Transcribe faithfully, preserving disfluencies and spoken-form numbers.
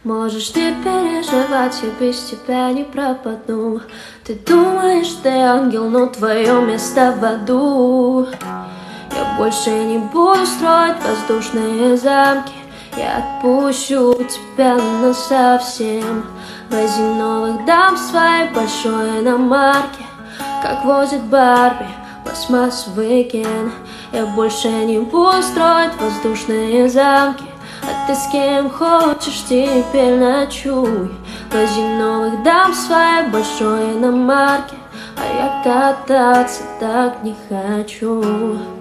Можешь не переживать, я без тебя не пропаду. Ты думаешь, ты ангел, но твое место в аду. Я больше не буду строить воздушные замки. Я отпущу тебя насовсем. Вози новых дам в своей большой иномарке, как возит Барби пластмассовый Кен. Я больше не буду строить воздушные замки, а ты с кем хочешь теперь ночуй. Вози новых дам в своей большой иномарке, а я кататься так не хочу.